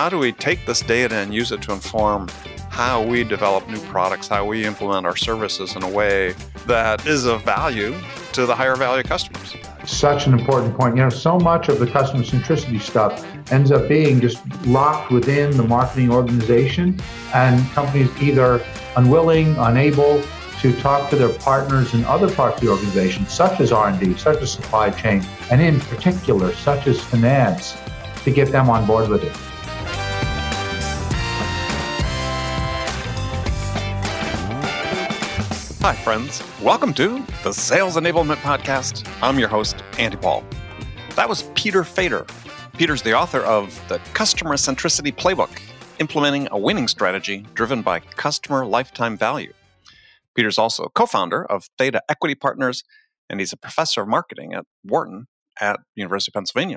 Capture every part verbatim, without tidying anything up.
how do we take this data and use it to inform how we develop new products, how we implement our services in a way that is of value to the higher value customers? Such an important point. You know, so much of the customer centricity stuff ends up being just locked within the marketing organization, and companies either unwilling, unable to talk to their partners in other parts of the organization, such as R and D, such as supply chain, and in particular, such as finance, to get them on board with it. Hi, friends. Welcome to the Sales Enablement Podcast. I'm your host, Andy Paul. That was Peter Fader. Peter's the author of the Customer Centricity Playbook, implementing a winning strategy driven by customer lifetime value. Peter's also co-founder of Theta Equity Partners, and he's a professor of marketing at Wharton at University of Pennsylvania.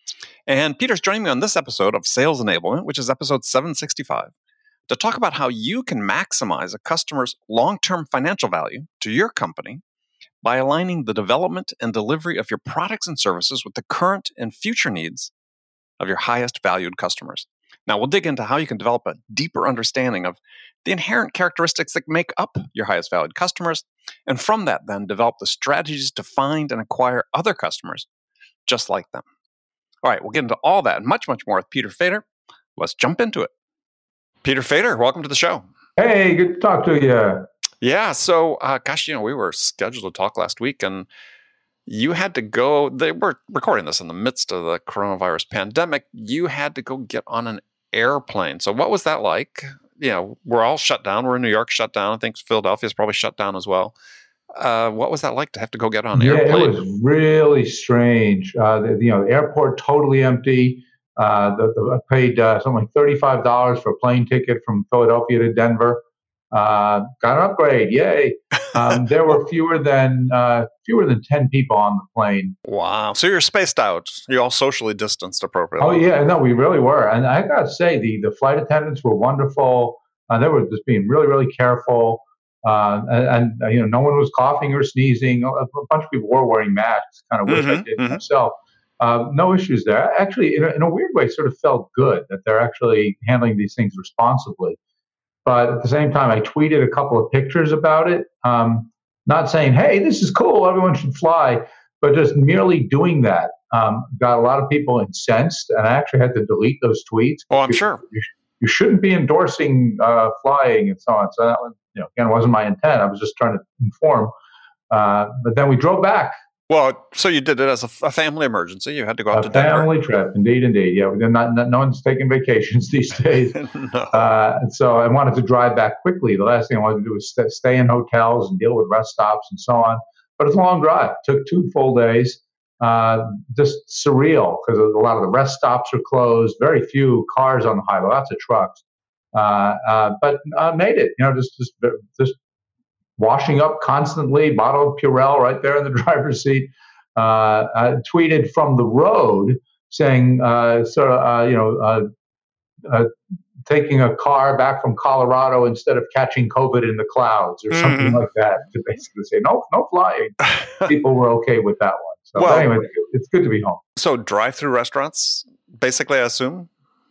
And Peter's joining me on this episode of Sales Enablement, which is episode seven sixty-five, to talk about how you can maximize a customer's long-term financial value to your company by aligning the development and delivery of your products and services with the current and future needs of your highest valued customers. Now, we'll dig into how you can develop a deeper understanding of the inherent characteristics that make up your highest valued customers, and from that, then, develop the strategies to find and acquire other customers just like them. All right, we'll get into all that and much, much more with Peter Fader. Let's jump into it. Peter Fader, welcome to the show. Hey, good to talk to you. Yeah, so, uh, gosh, you know, we were scheduled to talk last week, and you had to go, they were recording this in the midst of the coronavirus pandemic. You had to go get on an airplane. So what was that like? You know, we're all shut down. We're in New York, shut down. I think Philadelphia's probably shut down as well. Uh, what was that like to have to go get on an yeah, airplane? It was really strange. Uh, the, you know, the airport totally empty. Uh, the, the, I paid uh, something like thirty-five dollars for a plane ticket from Philadelphia to Denver. Uh, got an upgrade, yay! Um, there were fewer than uh, fewer than ten people on the plane. Wow! So you're spaced out. You're all socially distanced appropriately. Oh yeah, no, we really were. And I got to say, the the flight attendants were wonderful. Uh, they were just being really, really careful. Uh, and, and uh, you know, no one was coughing or sneezing. A, a bunch of people were wearing masks. Kind of wish mm-hmm, I did mm-hmm. myself. Uh, no issues there. Actually, in a, in a weird way, sort of felt good that they're actually handling these things responsibly. But at the same time, I tweeted a couple of pictures about it, um, not saying, hey, this is cool, everyone should fly, but just merely doing that um, got a lot of people incensed, and I actually had to delete those tweets. Oh, I'm you, sure. You, you shouldn't be endorsing uh, flying and so on. So that was, you know, again, wasn't my intent. I was just trying to inform. Uh, but then we drove back. Well, so you did it as a, a family emergency. You had to go out a to Denver. Family trip, indeed, indeed. Yeah, not, not, no one's taking vacations these days. no. uh, and so I wanted to drive back quickly. The last thing I wanted to do was st- stay in hotels and deal with rest stops and so on. But it's a long drive. It took two full days. Uh, just surreal because a lot of the rest stops are closed. Very few cars on the highway. Lots of trucks. Uh, uh, but uh, made it. You know, just just just. washing up constantly, bottle of Purell right there in the driver's seat. Uh, I tweeted from the road saying, uh, so, uh, you know, uh, uh, taking a car back from Colorado instead of catching COVID in the clouds or mm-hmm. something like that, to basically say, no, no flying. People were okay with that one. So well, anyway, it's good to be home. So drive-through restaurants, basically, I assume?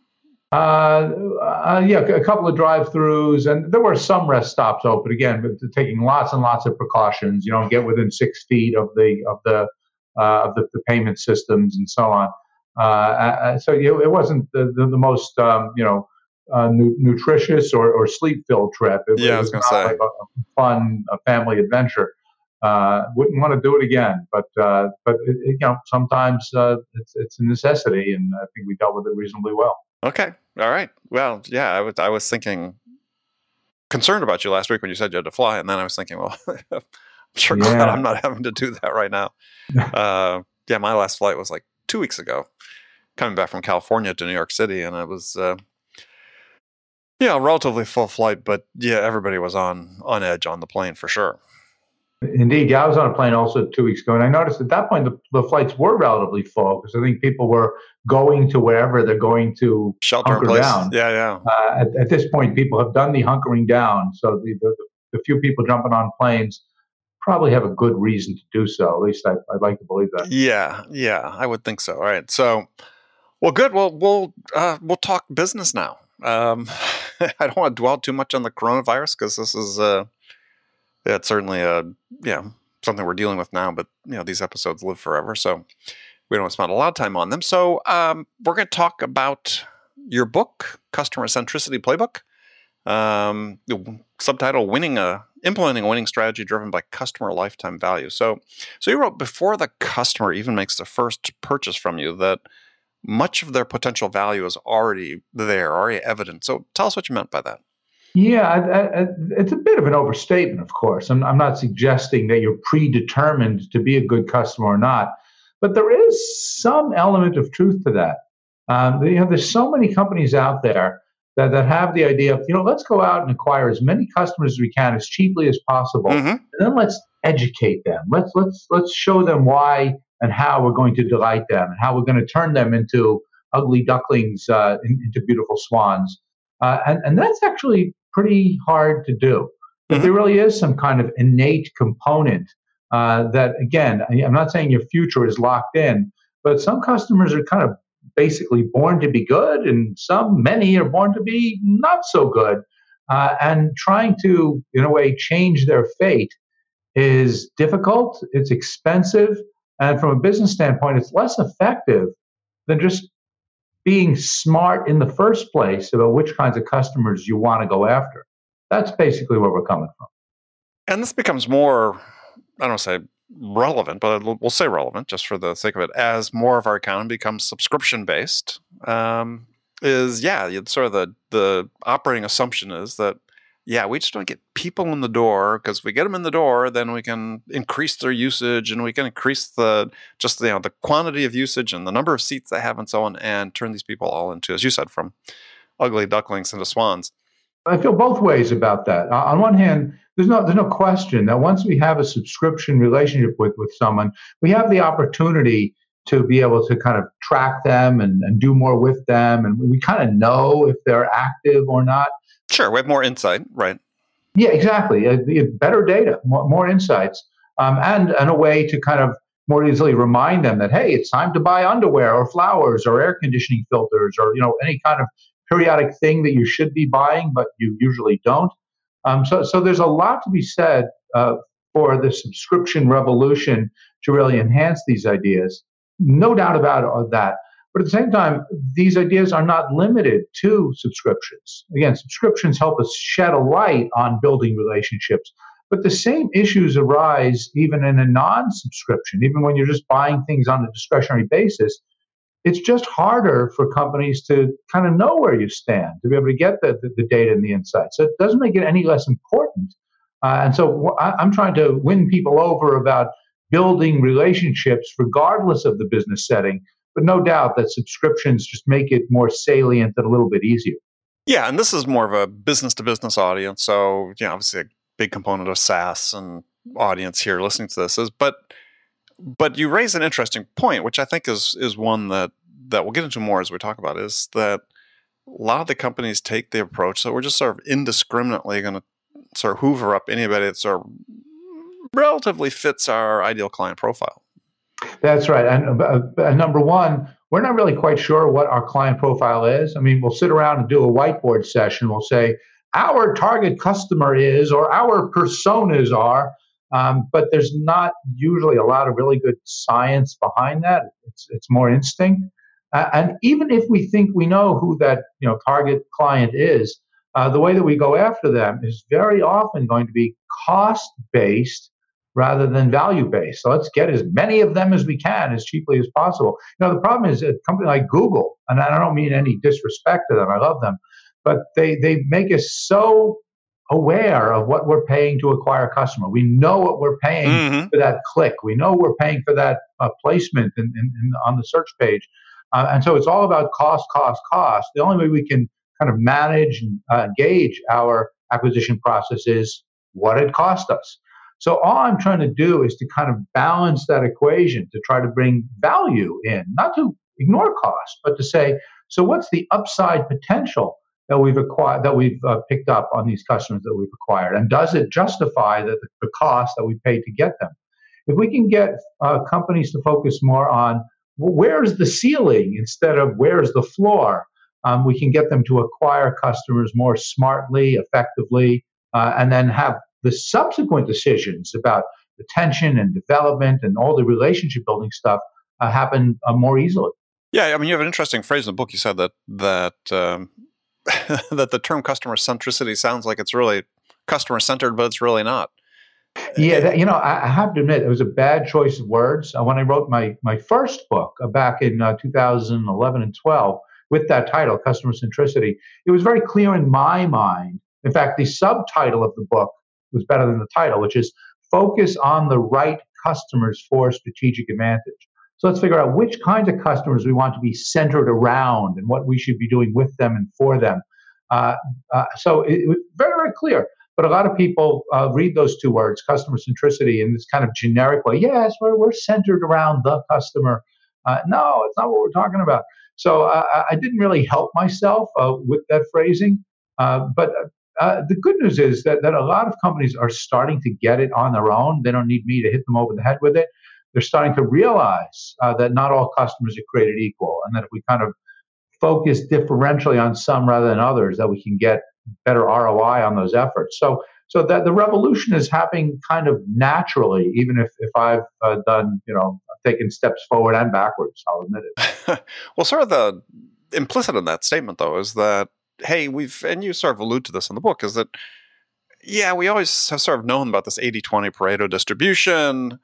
Uh, uh, yeah, a couple of drive-throughs, and there were some rest stops open again, but taking lots and lots of precautions. You know, get within six feet of the of the uh, of the, the payment systems and so on. Uh, so you know, it wasn't the the, the most um, you know uh, nu- nutritious or, or sleep-filled trip. It, yeah, it I was, was going not to say like a fun a family adventure. Uh, wouldn't want to do it again, but uh, but it, it, you know sometimes uh, it's it's a necessity, and I think we dealt with it reasonably well. Okay. All right. Well, yeah, I was I was thinking concerned about you last week when you said you had to fly, and then I was thinking, well, I'm sure yeah. glad I'm not having to do that right now. uh, yeah, my last flight was like two weeks ago, coming back from California to New York City, and it was uh, yeah, a relatively full flight, but yeah, everybody was on on edge on the plane for sure. Indeed, yeah, I was on a plane also two weeks ago, and I noticed at that point the, the flights were relatively full because I think people were going to wherever they're going to shelter hunker in place. down. Yeah, yeah. Uh, at, at this point, people have done the hunkering down, so the, the, the few people jumping on planes probably have a good reason to do so. At least I, I'd like to believe that. Yeah, yeah, I would think so. All right, so Well, good. Well, we'll uh, we'll talk business now. Um, I don't want to dwell too much on the coronavirus because this is uh, yeah, it's certainly a yeah something we're dealing with now. But you know, these episodes live forever, so we don't spend a lot of time on them. So um, we're going to talk about your book, Customer Centricity Playbook. Um, the subtitle: Winning a Implementing a Winning Strategy Driven by Customer Lifetime Value. So, so you wrote before the customer even makes the first purchase from you that much of their potential value is already there, already evident. So, tell us what you meant by that. Yeah, I, I, it's a bit of an overstatement, of course. I'm, I'm not suggesting that you're predetermined to be a good customer or not, but there is some element of truth to that. Um, you know, there's so many companies out there that, that have the idea of, you know, let's go out and acquire as many customers as we can as cheaply as possible, Mm-hmm. and then let's educate them. Let's let's let's show them why and how we're going to delight them, and how we're going to turn them into ugly ducklings uh, in, into beautiful swans. Uh, and, and that's actually pretty hard to do. But Mm-hmm. there really is some kind of innate component uh, that, again, I, I'm not saying your future is locked in, but some customers are kind of basically born to be good, and some, many, are born to be not so good. Uh, and trying to, in a way, change their fate is difficult, it's expensive, and from a business standpoint, it's less effective than just being smart in the first place about which kinds of customers you want to go after. That's basically where we're coming from. And this becomes more, I don't say relevant, but we'll say relevant just for the sake of it, as more of our economy becomes subscription based. Um, is yeah, sort of the the operating assumption is that yeah, we just want to get people in the door, because if we get them in the door, then we can increase their usage, and we can increase the just you know the quantity of usage and the number of seats they have and so on, and turn these people all into, as you said, from ugly ducklings into swans. I feel both ways about that. Uh, On one hand, there's no there's no question that once we have a subscription relationship with with someone, we have the opportunity to be able to kind of track them and, and do more with them, and we kind of know if they're active or not. Sure, we have more insight, right? Yeah, exactly. Uh, the- better data, more, more insights, um, and and a way to kind of more easily remind them that, hey, it's time to buy underwear or flowers or air conditioning filters, or you know any kind of periodic thing that you should be buying but you usually don't. Um, so so there's a lot to be said uh, for the subscription revolution to really enhance these ideas. No doubt about all that. But at the same time, these ideas are not limited to subscriptions. Again, subscriptions help us shed a light on building relationships, but the same issues arise even in a non subscription, even when you're just buying things on a discretionary basis. It's just harder for companies to kind of know where you stand, to be able to get the, the, the data and the insights. So it doesn't make it any less important. Uh, and so I, I'm trying to win people over about building relationships regardless of the business setting. But no doubt that subscriptions just make it more salient and a little bit easier. Yeah, and this is more of a business to business audience. So, you know, obviously a big component of SaaS and audience here listening to this is, but but you raise an interesting point, which I think is is one that that we'll get into more as we talk about, is that a lot of the companies take the approach that we're just sort of indiscriminately going to sort of hoover up anybody that sort of relatively fits our ideal client profile. That's right. And uh, uh, number one, we're not really quite sure what our client profile is. I mean, we'll sit around and do a whiteboard session. We'll say our target customer is, or our personas are, um, but there's not usually a lot of really good science behind that. It's it's more instinct. Uh, and even if we think we know who that you know target client is, uh, the way that we go after them is very often going to be cost based rather than value based. So let's get as many of them as we can as cheaply as possible. You know, the problem is a company like Google, and I don't mean any disrespect to them, I love them, but they they make us so aware of what we're paying to acquire a customer. We know what we're paying Mm-hmm. for that click. We know we're paying for that uh, placement in, in, in, on the search page. Uh, and so it's all about cost, cost, cost. The only way we can kind of manage and uh, gauge our acquisition process is what it cost us. So all I'm trying to do is to kind of balance that equation, to try to bring value in, not to ignore cost, but to say, so what's the upside potential that we've acquired, that we've uh, picked up on these customers that we've acquired, and does it justify the, the cost that we paid to get them? If we can get uh, companies to focus more on where's the ceiling instead of where's the floor. Um, we can get them to acquire customers more smartly, effectively, uh, and then have the subsequent decisions about retention and development and all the relationship building stuff uh, happen uh, more easily. Yeah, I mean, you have an interesting phrase in the book. You said that that um, that the term customer centricity sounds like it's really customer centered, but it's really not. Yeah, that, you know, I, I have to admit it was a bad choice of words. Uh, when I wrote my my first book uh, back in uh, two thousand eleven and twelve with that title, Customer Centricity, it was very clear in my mind. In fact, the subtitle of the book was better than the title, which is Focus on the Right Customers for Strategic Advantage. So let's figure out which kinds of customers we want to be centered around and what we should be doing with them and for them. Uh, uh, so it, it was very, very clear. But a lot of people uh, read those two words, customer centricity, in this kind of generic way. Yes, we're, we're centered around the customer. Uh, no, it's not what we're talking about. So uh, I didn't really help myself uh, with that phrasing. Uh, but uh, the good news is that, that a lot of companies are starting to get it on their own. They don't need me to hit them over the head with it. They're starting to realize uh, that not all customers are created equal, and that if we kind of focus differentially on some rather than others, that we can get better R O I on those efforts. So, so that the revolution is happening kind of naturally, even if if I've uh, done, you know, taken steps forward and backwards. I'll admit it. Well, sort of the implicit in that statement, though, is that hey, we've and you sort of allude to this in the book, is that yeah, we always have sort of known about this eighty twenty Pareto distribution,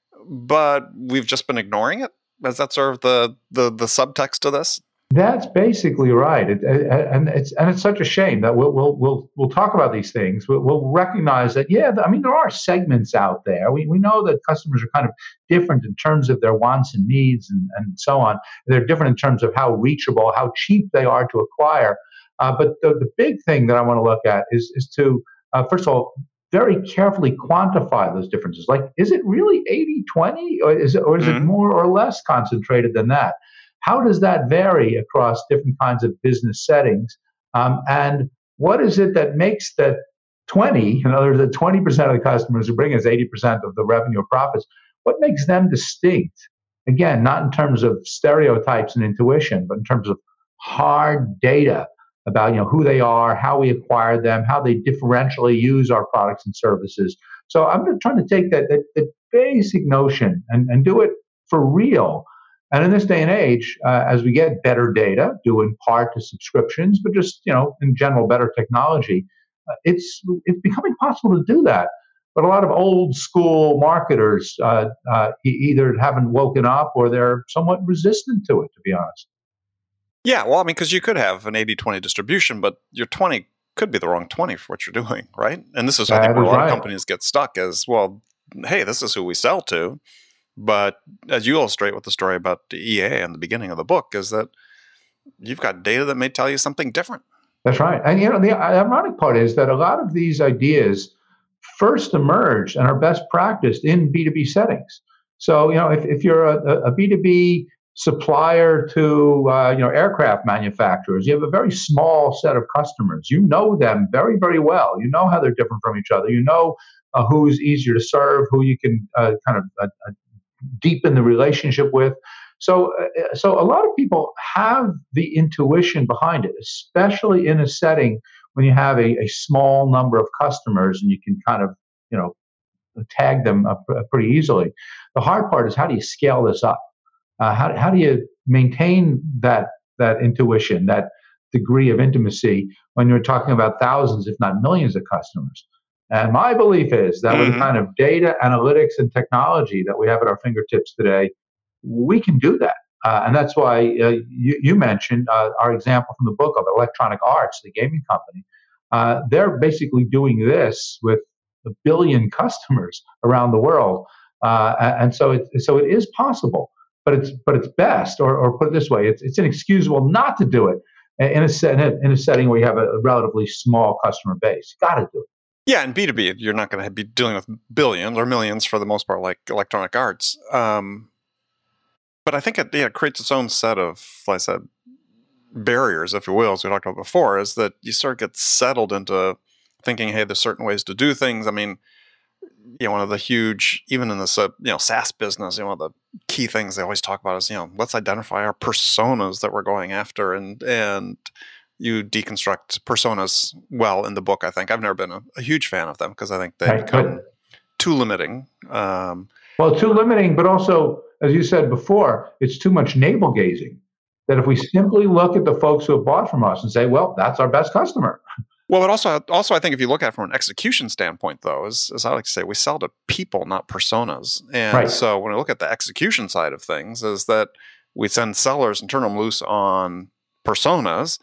but we've just been ignoring it. Is that sort of the the the subtext to this? That's basically right, it, and it's and it's such a shame that we'll we'll we'll, we'll talk about these things. We'll, we'll recognize that, yeah, I mean, there are segments out there. We we know that customers are kind of different in terms of their wants and needs and, and so on. They're different in terms of how reachable, how cheap they are to acquire. Uh, but the, the big thing that I want to look at is is to uh, first of all, very carefully quantify those differences. Like, is it really eighty twenty, or is it or is mm-hmm. it more or less concentrated than that? How does that vary across different kinds of business settings? Um, and what is it that makes that twenty, in other words, the twenty percent of the customers who bring us eighty percent of the revenue or profits, what makes them distinct? Again, not in terms of stereotypes and intuition, but in terms of hard data about, you know, who they are, how we acquire them, how they differentially use our products and services. So I'm trying to take that, that, that basic notion and, and do it for real. And in this day and age, uh, as we get better data, due in part to subscriptions, but just, you know, in general, better technology, uh, it's it's becoming possible to do that. But a lot of old school marketers uh, uh, e- either haven't woken up or they're somewhat resistant to it, to be honest. Yeah, well, I mean, because you could have an eighty twenty distribution, but your twenty could be the wrong twenty for what you're doing, right? And this is, I think, where a lot right. of companies get stuck as, well, hey, this is who we sell to. But as you illustrate with the story about the E A in the beginning of the book, is that you've got data that may tell you something different. That's right. And, you know, the ironic part is that a lot of these ideas first emerged and are best practiced in B two B settings. So, you know, if, if you're a, a B two B supplier to, uh, you know, aircraft manufacturers, you have a very small set of customers. You know them very, very well. You know how they're different from each other. You know uh, who's easier to serve, who you can uh, kind of uh, deepen the relationship with. So, uh, so a lot of people have the intuition behind it, especially in a setting when you have a, a small number of customers and you can kind of, you know, tag them up pretty easily. The hard part is, how do you scale this up? Uh, how how do you maintain that that intuition, that degree of intimacy when you're talking about thousands, if not millions, of customers? And my belief is that mm-hmm. with the kind of data analytics and technology that we have at our fingertips today, we can do that. Uh, and that's why uh, you, you mentioned uh, our example from the book of Electronic Arts, the gaming company. Uh, they're basically doing this with a billion customers around the world. Uh, and so it, so it is possible, but it's but it's best, or, or put it this way, it's, it's inexcusable not to do it in a, set, in a setting where you have a, a relatively small customer base. Got to do it. Yeah, and B two B, you're not going to be dealing with billions or millions for the most part, like Electronic Arts. Um, but I think it yeah, creates its own set of, like I said, barriers, if you will, as we talked about before, is that you sort of get settled into thinking, hey, there's certain ways to do things. I mean, you know, one of the huge, even in this, uh, you know, SaaS business, you know, one of the key things they always talk about is, you know, let's identify our personas that we're going after, and and you deconstruct personas well in the book. I think I've never been a, a huge fan of them because I think they Right, become but, too limiting. Um, well, too limiting, but also, as you said before, it's too much navel gazing. That if we simply look at the folks who have bought from us and say, well, that's our best customer. Well, but also, also, I think if you look at it from an execution standpoint, though, as, as I like to say, we sell to people, not personas. And Right. so when I look at the execution side of things, is that we send sellers and turn them loose on personas,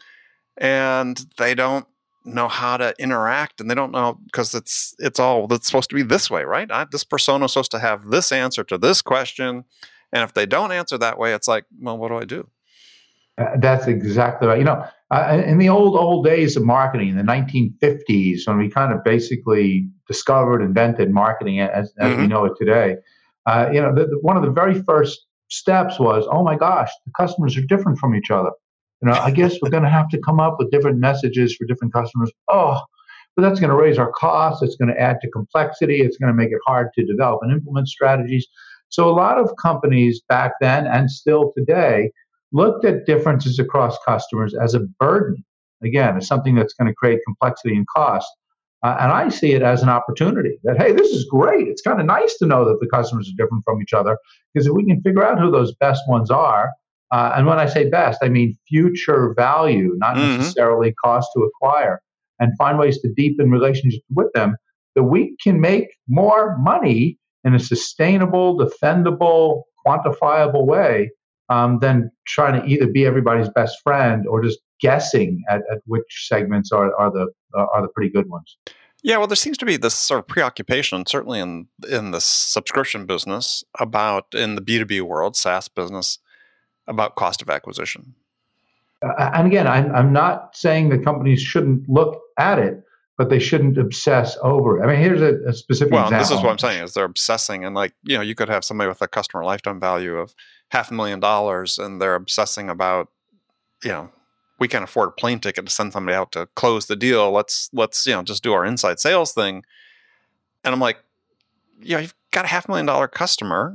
and they don't know how to interact, and they don't know, because it's it's all that's supposed to be this way, right? I, this persona is supposed to have this answer to this question, and if they don't answer that way, it's like, well, what do I do? Uh, that's exactly right. You know, uh, in the old, old days of marketing, in the nineteen fifties, when we kind of basically discovered, invented marketing as, as Mm-hmm. we know it today, uh, you know, the, the, one of the very first steps was, oh my gosh, the customers are different from each other. You know, I guess we're going to have to come up with different messages for different customers. Oh, but that's going to raise our costs. It's going to add to complexity. It's going to make it hard to develop and implement strategies. So a lot of companies back then and still today looked at differences across customers as a burden, again, as something that's going to create complexity and cost. Uh, and I see it as an opportunity that, hey, this is great. It's kind of nice to know that the customers are different from each other, because if we can figure out who those best ones are, uh, and when I say best, I mean future value, not Mm-hmm. necessarily cost to acquire, and find ways to deepen relationships with them, that we can make more money in a sustainable, defendable, quantifiable way, um, than trying to either be everybody's best friend or just guessing at, at which segments are, are the uh, are the pretty good ones. Yeah, well, there seems to be this sort of preoccupation, certainly in in the subscription business, about in the B two B world, SaaS business, about cost of acquisition. Uh, and again, I'm, I'm not saying that companies shouldn't look at it, but they shouldn't obsess over it. I mean, here's a, a specific Well, example. this is what I'm saying, is they're obsessing, and like, you know, you could have somebody with a customer lifetime value of half a million dollars, and they're obsessing about, you know, we can't afford a plane ticket to send somebody out to close the deal. Let's let's you know just do our inside sales thing. And I'm like, yeah, you've got a half million dollar customer.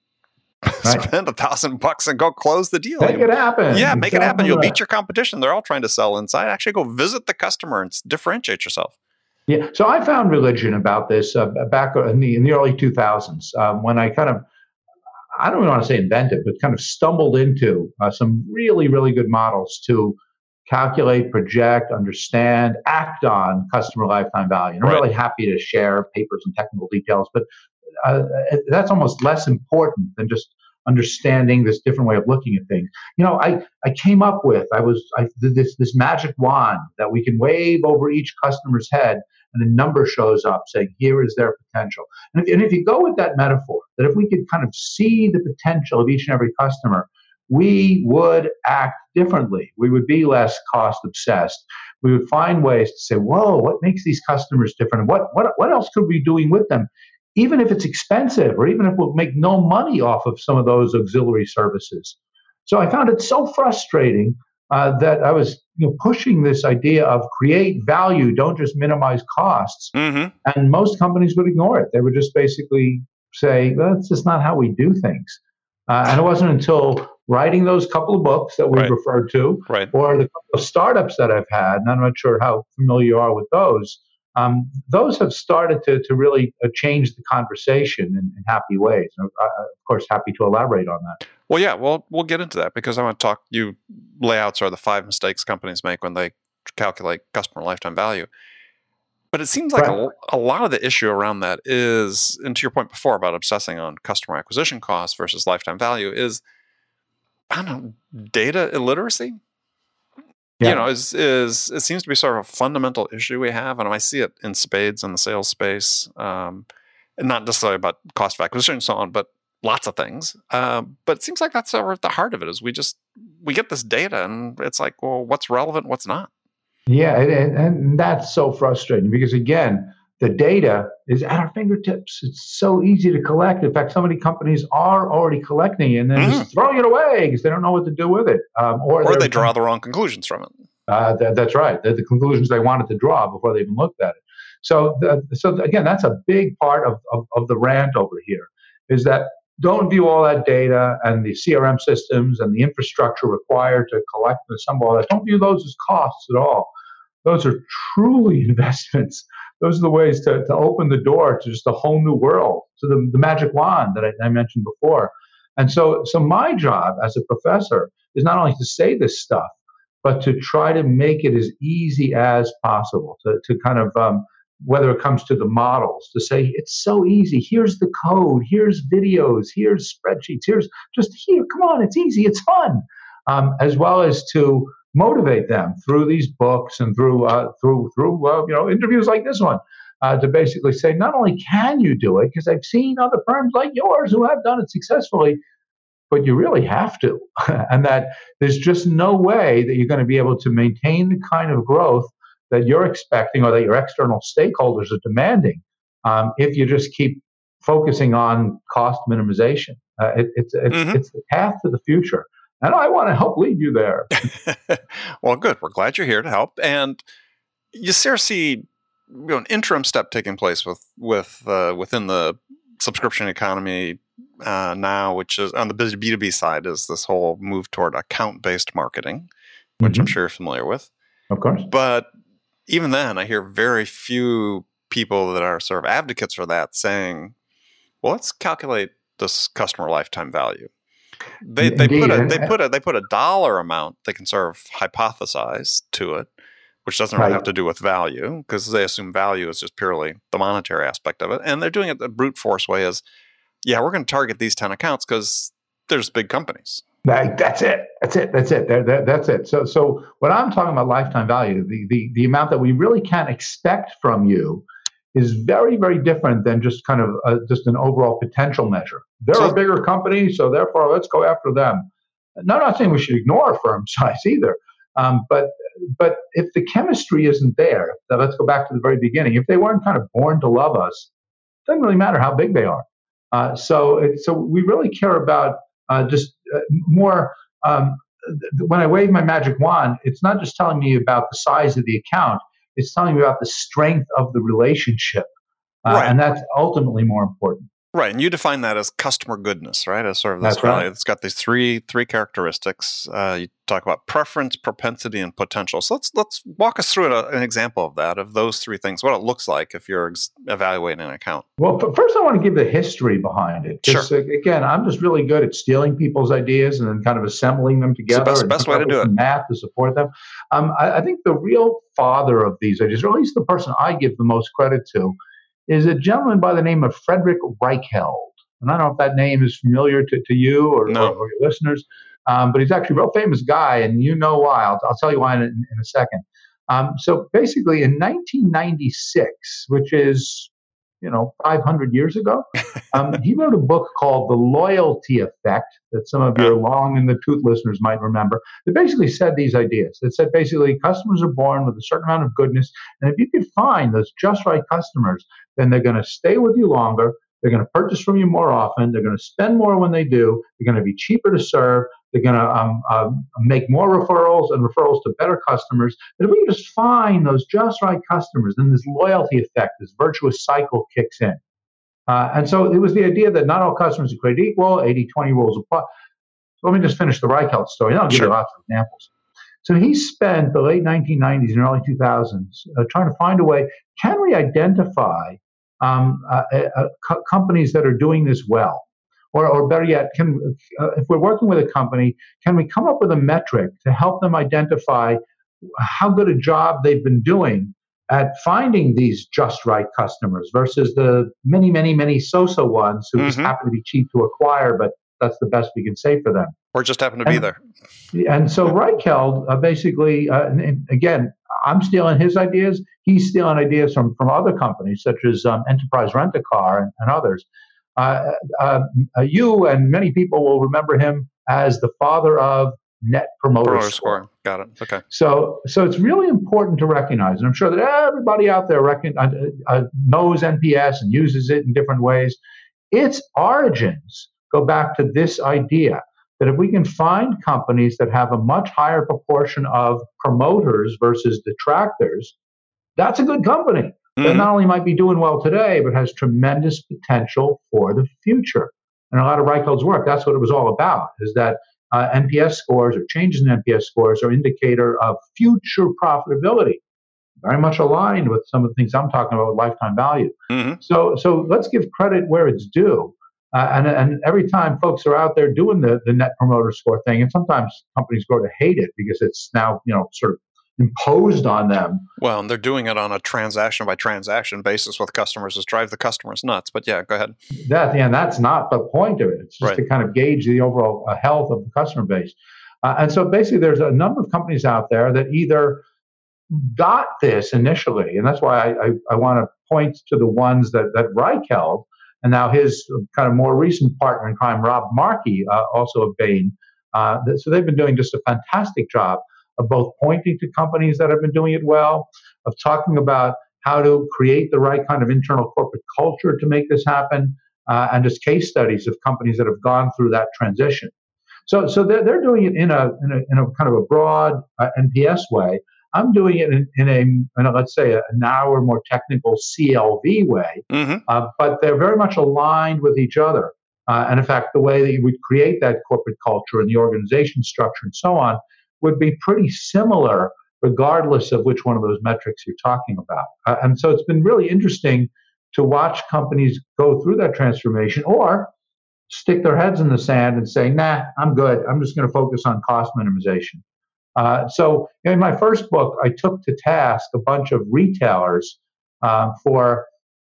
Right. Spend a thousand bucks and go close the deal. Make it happen. Yeah, make exactly it happen. You'll right. beat your competition. They're all trying to sell inside. Actually, go visit the customer and differentiate yourself. Yeah. So I found religion about this uh, back in the in the early two thousands, um, when I kind of, I don't even want to say invented, but kind of stumbled into uh, some really, really good models to calculate, project, understand, act on customer lifetime value. And I'm Right. really happy to share papers and technical details, but uh, that's almost less important than just understanding this different way of looking at things. You know, I, I came up with, I was, I did this, this magic wand that we can wave over each customer's head, and a number shows up saying, here is their potential. And if, and if you go with that metaphor, that if we could kind of see the potential of each and every customer, we would act differently. We would be less cost obsessed. We would find ways to say, whoa, what makes these customers different? What, what, what else could we be doing with them? Even if it's expensive, or even if we'll make no money off of some of those auxiliary services. So I found it so frustrating uh, that I was you know, pushing this idea of create value, don't just minimize costs. Mm-hmm. And most companies would ignore it. They would just basically say, well, that's just not how we do things. Uh, and it wasn't until writing those couple of books that we Right. referred to, Right. or the couple of startups that I've had, and I'm not sure how familiar you are with those, um, those have started to, to really uh, change the conversation in, in happy ways. And, uh, of course, happy to elaborate on that. Well, yeah, well, we'll get into that, because I want to talk, you layouts are the five mistakes companies make when they calculate customer lifetime value. But it seems like Right. a, a lot of the issue around that is, and to your point before about obsessing on customer acquisition costs versus lifetime value, is, I don't know, data illiteracy? Yeah. You know, is is it seems to be sort of a fundamental issue we have, and I see it in spades in the sales space, um, and not necessarily about cost of acquisition and so on, but lots of things. Uh, but it seems like that's sort of at the heart of it. Is we just we get this data, and it's like, well, what's relevant, what's not? Yeah, and, and that's so frustrating, because, again, the data is at our fingertips. It's so easy to collect. In fact, so many companies are already collecting it and then Mhm. just throwing it away because they don't know what to do with it. Um, or Or they're- they draw the wrong conclusions from it. Uh, that, that's right. They're the conclusions they wanted to draw before they even looked at it. So, the, so again, that's a big part of, of, of the rant over here, is that don't view all that data and the C R M systems and the infrastructure required to collect and assemble all that. Don't view those as costs at all. Those are truly investments. Those are the ways to, to open the door to just a whole new world, to the, the magic wand that I, I mentioned before. And so, so my job as a professor is not only to say this stuff, but to try to make it as easy as possible, to, to kind of, um, whether it comes to the models, to say, it's so easy. Here's the code. Here's videos. Here's spreadsheets. Here's just here. Come on, it's easy. It's fun. Um, as well as to motivate them through these books and through uh, through through uh, you know interviews like this one, uh, to basically say not only can you do it, because I've seen other firms like yours who have done it successfully, but you really have to, and that there's just no way that you're going to be able to maintain the kind of growth that you're expecting or that your external stakeholders are demanding um, if you just keep focusing on cost minimization. Uh, it, it's it's, mm-hmm. it's the path to the future. And I want to help lead you there. Well, good. We're glad you're here to help. And you see you know, an interim step taking place with with uh, within the subscription economy uh, now, which is on the B two B side, is this whole move toward account-based marketing, which mm-hmm. I'm sure you're familiar with. Of course. But even then, I hear very few people that are sort of advocates for that saying, well, let's calculate this customer lifetime value. They they Indeed. put a they put a they put a dollar amount they can sort of hypothesize to it, which doesn't really right. have to do with value, because they assume value is just purely the monetary aspect of it, and they're doing it the brute force way is, yeah, we're going to target these ten accounts because there's big companies. Like, that's it. That's it. That's it. That, that, that's it. So so when I'm talking about lifetime value, the the the amount that we really can't expect from you is very, very different than just kind of uh, just an overall potential measure. They're so, a bigger company, so therefore let's go after them. No, I'm not saying we should ignore firm size either, um, but but if the chemistry isn't there, then let's go back to the very beginning. If they weren't kind of born to love us, it doesn't really matter how big they are. Uh, so it, so we really care about uh, just uh, more. Um, th- when I wave my magic wand, it's not just telling me about the size of the account. It's telling me about the strength of the relationship. Uh, right. And that's ultimately more important. Right. And you define that as customer goodness, right? As sort of this that's value. Right. It's got these three three characteristics. Uh, you talk about preference, propensity, and potential. So let's let's walk us through a, an example of that, of those three things, what it looks like if you're ex- evaluating an account. Well, first I want to give the history behind it. Sure. Uh, again, I'm just really good at stealing people's ideas and then kind of assembling them together. It's the best, best way to do it. Math to support them. Um, I, I think the real father of these ideas, or at least the person I give the most credit to, is a gentleman by the name of Frederick Reichheld. And I don't know if that name is familiar to, to you or, no. or, or your listeners, um, but he's actually a real famous guy, and you know why. I'll, I'll tell you why in, in a second. Um, so basically in nineteen ninety-six, which is, you know, five hundred years ago, um, he wrote a book called The Loyalty Effect that some of your long in the tooth listeners might remember. It basically said these ideas. It said basically customers are born with a certain amount of goodness, and if you could find those just right customers, then they're going to stay with you longer. They're going to purchase from you more often. They're going to spend more when they do. They're going to be cheaper to serve. They're going to um, um, make more referrals and referrals to better customers. And if we can just find those just right customers, then this loyalty effect, this virtuous cycle kicks in. Uh, and so it was the idea that not all customers are created equal. eighty twenty rules apply. So let me just finish the Reichheld story, and I'll give sure. you lots of examples. So he spent the late nineteen nineties and early two thousands uh, trying to find a way, can we identify um, uh, uh, co- companies that are doing this well? Or, or better yet, can uh, if we're working with a company, can we come up with a metric to help them identify how good a job they've been doing at finding these just right customers versus the many, many, many so-so ones who mm-hmm. just happen to be cheap to acquire, but that's the best we can say for them. Or just happen to and, be there. And so Reichheld uh, basically, uh, and, and again, I'm stealing his ideas. He's stealing ideas from, from other companies such as um, Enterprise Rent-A-Car and, and others. Uh, uh, uh, you and many people will remember him as the father of Net Promoter, Promoter Score. Score. Got it. Okay. So, so it's really important to recognize, and I'm sure that everybody out there reckon, uh, uh, knows N P S and uses it in different ways. Its origins go back to this idea that if we can find companies that have a much higher proportion of promoters versus detractors, that's a good company. that Hmm. not only might be doing well today, but has tremendous potential for the future. And a lot of Reichelt's work, that's what it was all about, is that uh, N P S scores or changes in N P S scores are indicator of future profitability, very much aligned with some of the things I'm talking about with lifetime value. Hmm. So, so let's give credit where it's due. Uh, and, and every time folks are out there doing the, the net promoter score thing, and sometimes companies grow to hate it because it's now, you know, sort of imposed on them. Well, and they're doing it on a transaction by transaction basis with customers to drive the customers nuts. But yeah, go ahead. That, and that's not the point of it. It's just Right. to kind of gauge the overall uh, health of the customer base. Uh, and so basically, there's a number of companies out there that either got this initially, and that's why I, I, I want to point to the ones that, that Reichelt and now his kind of more recent partner in crime, Rob Markey, uh, also of Bain. Uh, so they've been doing just a fantastic job of both pointing to companies that have been doing it well, of talking about how to create the right kind of internal corporate culture to make this happen, uh, and just case studies of companies that have gone through that transition. So, so they're, they're doing it in a, in a in a kind of a broad uh, N P S way. I'm doing it in, in, a, in a, let's say, a narrower, more technical C L V way, Hmm. uh, but they're very much aligned with each other. Uh, and in fact, the way that you would create that corporate culture and the organization structure and so on would be pretty similar, regardless of which one of those metrics you're talking about. Uh, and so it's been really interesting to watch companies go through that transformation or stick their heads in the sand and say, nah, I'm good. I'm just going to focus on cost minimization. Uh, so in my first book, I took to task a bunch of retailers uh, for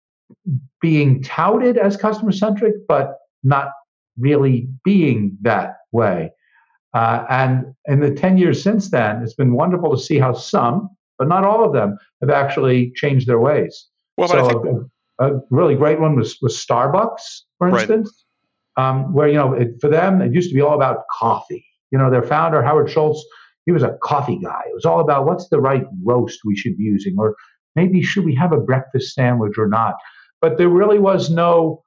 being touted as customer centric, but not really being that way. Uh, and in the ten years since then, it's been wonderful to see how some, but not all of them, have actually changed their ways. Well, but I think So a, a really great one was, was Starbucks, for right. instance, um, where, you know, it, for them, it used to be all about coffee. You know, their founder, Howard Schultz, he was a coffee guy. It was all about what's the right roast we should be using, or maybe should we have a breakfast sandwich or not. But there really was no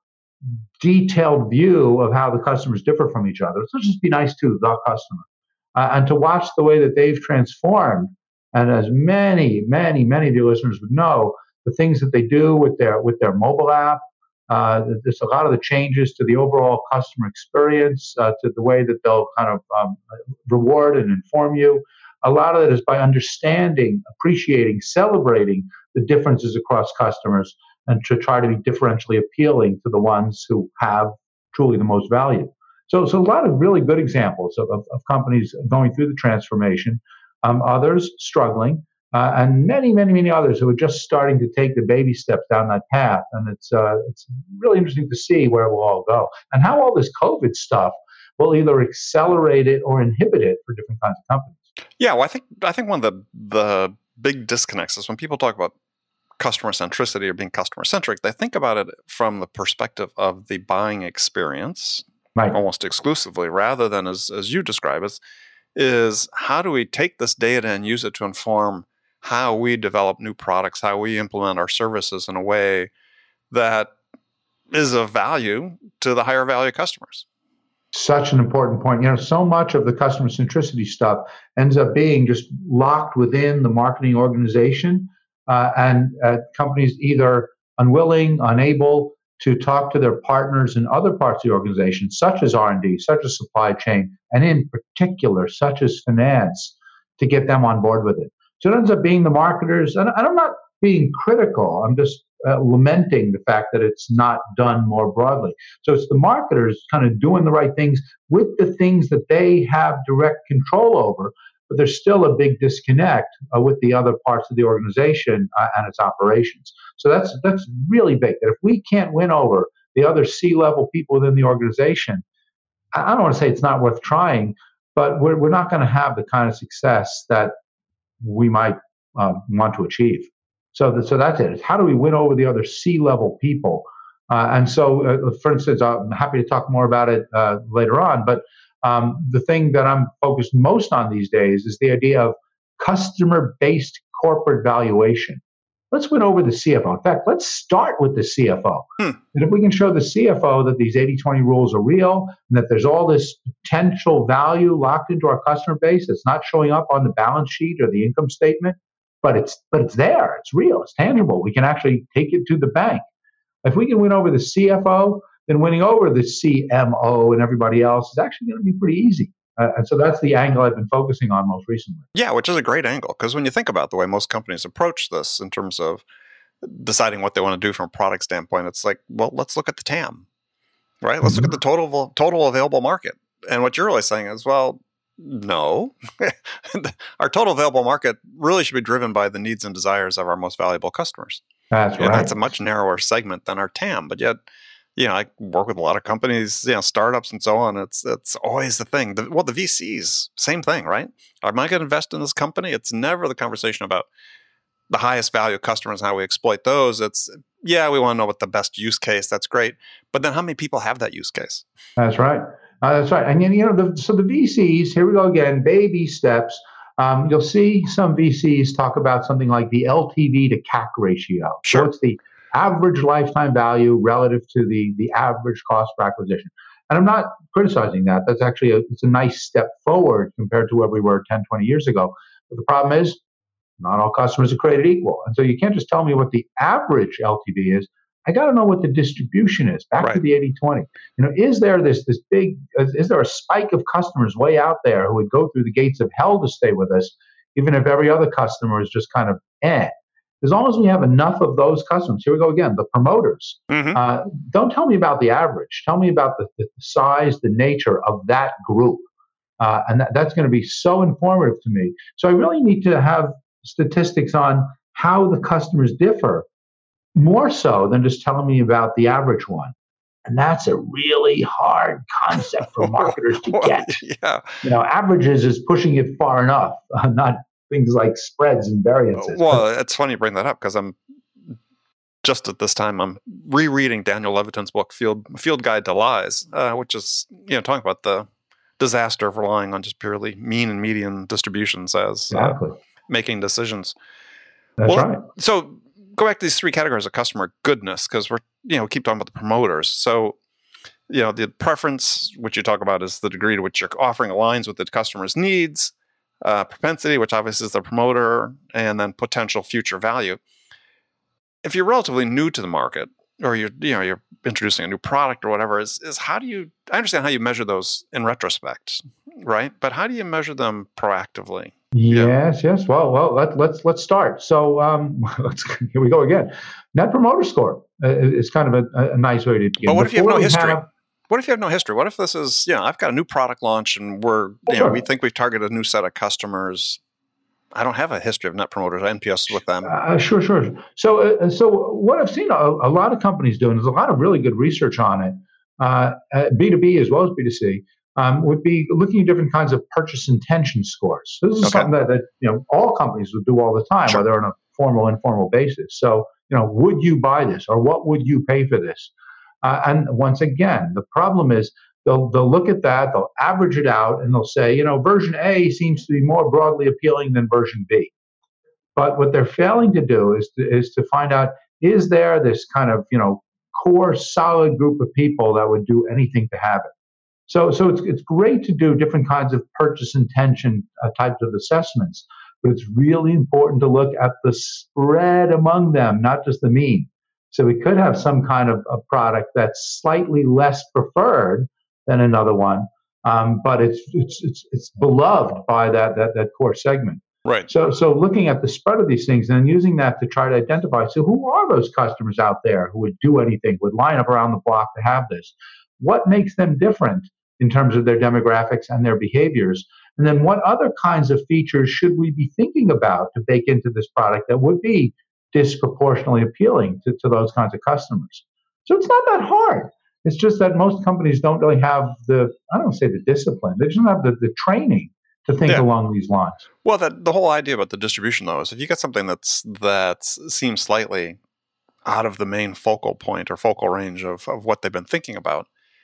detailed view of how the customers differ from each other. So let's just be nice to the customer. Uh, and to watch the way that they've transformed, and as many, many, many of your listeners would know, the things that they do with their with their mobile app, uh, there's a lot of the changes to the overall customer experience, uh, to the way that they'll kind of um, reward and inform you. A lot of it is by understanding, appreciating, celebrating the differences across customers, and to try to be differentially appealing to the ones who have truly the most value. So, so a lot of really good examples of, of, of companies going through the transformation, um, others struggling, uh, and many, many, many others who are just starting to take the baby steps down that path. And it's uh, it's really interesting to see where it will all go and how all this COVID stuff will either accelerate it or inhibit it for different kinds of companies. Yeah, well, I think I think one of the the big disconnects is when people talk about customer centricity or being customer centric, they think about it from the perspective of the buying experience, right, almost exclusively, rather than as as you describe it, is how do we take this data and use it to inform how we develop new products, how we implement our services in a way that is of value to the higher value customers. Such an important point. You know, so much of the customer centricity stuff ends up being just locked within the marketing organization, uh, and uh, companies either unwilling, unable to talk to their partners in other parts of the organization, such as R and D, such as supply chain, and in particular, such as finance, to get them on board with it. So it ends up being the marketers, and I'm not being critical. I'm just uh, lamenting the fact that it's not done more broadly. So it's the marketers kind of doing the right things with the things that they have direct control over, but there's still a big disconnect uh, with the other parts of the organization uh, and its operations. So that's that's really big. That if we can't win over the other C-level people within the organization, I don't want to say it's not worth trying, but we're, we're not going to have the kind of success that we might um, want to achieve. So, that, so that's it. It's how do we win over the other C-level people? Uh, and so, uh, for instance, I'm happy to talk more about it uh, later on, but um, the thing that I'm focused most on these days is the idea of customer-based corporate valuation. Let's win over the C F O. In fact, let's start with the C F O. Hmm. And if we can show the C F O that these eighty twenty rules are real and that there's all this potential value locked into our customer base that's not showing up on the balance sheet or the income statement, but it's but it's there. It's real. It's tangible. We can actually take it to the bank. If we can win over the C F O, then winning over the C M O and everybody else is actually going to be pretty easy. Uh, and so that's the angle I've been focusing on most recently. Yeah, which is a great angle, because when you think about the way most companies approach this in terms of deciding what they want to do from a product standpoint, it's like, well, let's look at the T A M, right? Let's mm-hmm. look at the total total available market. And what you're really saying is, well, no, our total available market really should be driven by the needs and desires of our most valuable customers. That's right. And that's a much narrower segment than our T A M. But yet, you know, I work with a lot of companies, you know, startups and so on. It's it's always the thing. The, well, the V Cs, same thing, right? Am I going to invest in this company? It's never the conversation about the highest value customers and how we exploit those. It's, yeah, we want to know what the best use case. That's great. But then how many people have that use case? That's right. Uh, that's right. And, you know, the, so the V Cs, here we go again, baby steps. Um, you'll see some V Cs talk about something like the L T V to C A C ratio. Sure. So it's the average lifetime value relative to the, the average cost per acquisition. And I'm not criticizing that. That's actually a, it's a nice step forward compared to where we were ten, twenty years ago. But the problem is not all customers are created equal. And so you can't just tell me what the average L T V is. I got to know what the distribution is. Back right. to the eighty twenty. You know, is there this this big, is, is there a spike of customers way out there who would go through the gates of hell to stay with us, even if every other customer is just kind of eh? As long as we have enough of those customers, here we go again, the promoters. Mm-hmm. Uh, don't tell me about the average. Tell me about the, the size, the nature of that group. Uh, and that, that's going to be so informative to me. So I really need to have statistics on how the customers differ, more so than just telling me about the average one. And that's a really hard concept for marketers to get. Yeah. You know, averages is pushing it far enough, uh, not things like spreads and variances. Well, it's funny you bring that up, because I'm just at this time, I'm rereading Daniel Levitin's book, Field Field Guide to Lies, uh, which is, you know, talking about the disaster of relying on just purely mean and median distributions as exactly. uh, making decisions. That's well, right. So go back to these three categories of customer goodness, because we're, you know, keep talking about the promoters. So, you know, the preference, which you talk about, is the degree to which you're offering aligns with the customer's needs, uh, propensity, which obviously is the promoter, and then potential future value. If you're relatively new to the market, or you're, you know, you're introducing a new product or whatever, is is how do you, I understand how you measure those in retrospect, right? But how do you measure them proactively? Yes, yeah. yes. Well, well, let, let's let's start. So um, let's, here we go again. Net Promoter Score uh, is kind of a, a nice way to begin. But what if you have Before no we history? have- What if you have no history? What if this is, you know, I've got a new product launch and we're, you know, Sure. we think we've targeted a new set of customers. I don't have a history of net promoters, N P S with them. Uh, sure, sure. So, uh, so what I've seen a, a lot of companies doing, there's a lot of really good research on it, uh, B two B as well as B two C, um, would be looking at different kinds of purchase intention scores. So this is Okay. something that, that you know all companies would do all the time, Sure. whether on a formal or informal basis. So, you know, would you buy this, or what would you pay for this? Uh, and once again, the problem is they'll they'll look at that, they'll average it out, and they'll say, you know, version A seems to be more broadly appealing than version B. But what they're failing to do is to, is to find out, is there this kind of, you know, core solid group of people that would do anything to have it? So so it's it's great to do different kinds of purchase intention uh, types of assessments, but it's really important to look at the spread among them, not just the mean. So we could have some kind of a product that's slightly less preferred than another one, um, but it's it's it's it's beloved by that that that core segment. Right. So so looking at the spread of these things and using that to try to identify, so who are those customers out there who would do anything, would line up around the block to have this? What makes them different in terms of their demographics and their behaviors? And then what other kinds of features should we be thinking about to bake into this product that would be disproportionately appealing to, to those kinds of customers? So it's not that hard. It's just that most companies don't really have the, I don't say the discipline, they just don't have the, the training to think Yeah. along these lines. Well, that the whole idea about the distribution, though, is if you get something that's that seems slightly out of the main focal point or focal range of, of what they've been thinking about,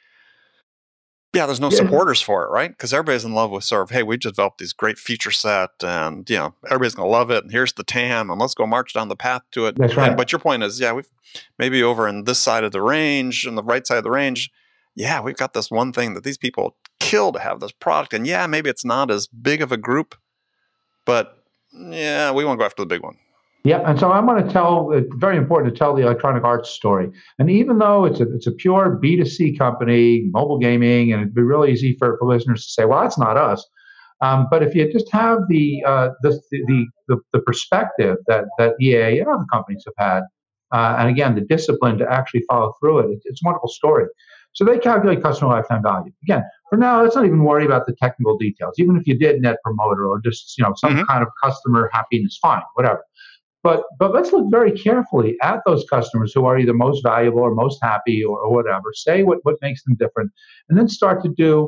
yeah, there's no Yeah. supporters for it, right? Because everybody's in love with sort of, hey, we just developed these great feature set, and you know, everybody's going to love it. And here's the T A M, and let's go march down the path to it. That's right. And, but your point is, yeah, we've maybe over in this side of the range, on the right side of the range, yeah, we've got this one thing that these people kill to have this product, and yeah, maybe it's not as big of a group, but yeah, we want to go after the big one. Yeah, and so I'm going to tell. It's very important to tell the Electronic Arts story. And even though it's a it's a pure B two C company, mobile gaming, and it'd be really easy for, for listeners to say, "Well, that's not us." Um, but if you just have the, uh, the, the the the perspective that that E A and other companies have had, uh, and again the discipline to actually follow through it, it's, it's a wonderful story. So they calculate customer lifetime value. Again, for now, let's not even worry about the technical details. Even if you did Net Promoter or just you know some Mhm. kind of customer happiness, fine, whatever. But but let's look very carefully at those customers who are either most valuable or most happy or, or whatever. Say what, what makes them different, and then start to do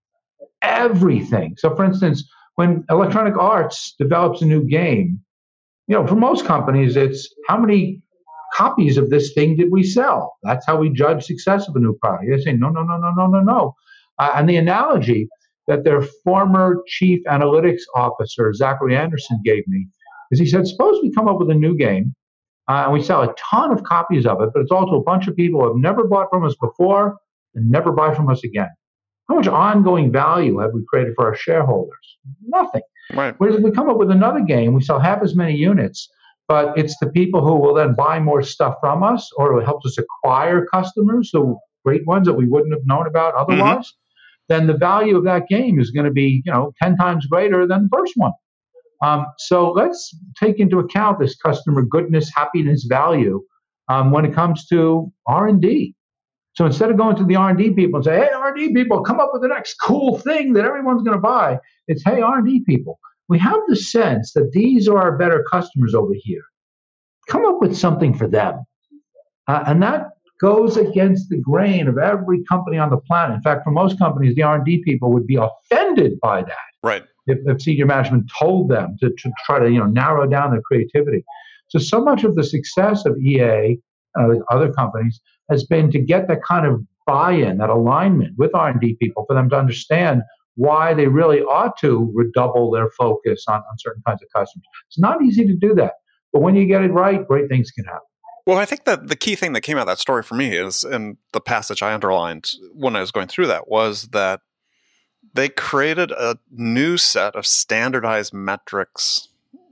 everything. So, for instance, when Electronic Arts develops a new game, you know, for most companies, it's how many copies of this thing did we sell? That's how we judge success of a new product. They say no, no, no, no, no, no, no. Uh, and the analogy that their former chief analytics officer Zachary Anderson gave me is he said, suppose we come up with a new game uh, and we sell a ton of copies of it, but it's all to a bunch of people who have never bought from us before and never buy from us again. How much ongoing value have we created for our shareholders? Nothing. Right. Whereas if we come up with another game, we sell half as many units, but it's the people who will then buy more stuff from us, or it helps us acquire customers, so great ones that we wouldn't have known about otherwise. Mm-hmm. Then the value of that game is going to be, you know, ten times greater than the first one. Um, so let's take into account this customer goodness, happiness value um, when it comes to R and D. So instead of going to the R and D people and say, hey, R and D people, come up with the next cool thing that everyone's going to buy, it's, hey, R and D people, we have the sense that these are our better customers over here. Come up with something for them. Uh, and that goes against the grain of every company on the planet. In fact, for most companies, the R and D people would be offended by that. Right. If, if senior management told them to, to try to you know narrow down their creativity. So, so much of the success of E A and uh, other companies has been to get that kind of buy-in, that alignment with R and D people for them to understand why they really ought to redouble their focus on, on certain kinds of customers. It's not easy to do that, but when you get it right, great things can happen. Well, I think that the key thing that came out of that story for me is, and the passage I underlined when I was going through that, was that they created a new set of standardized metrics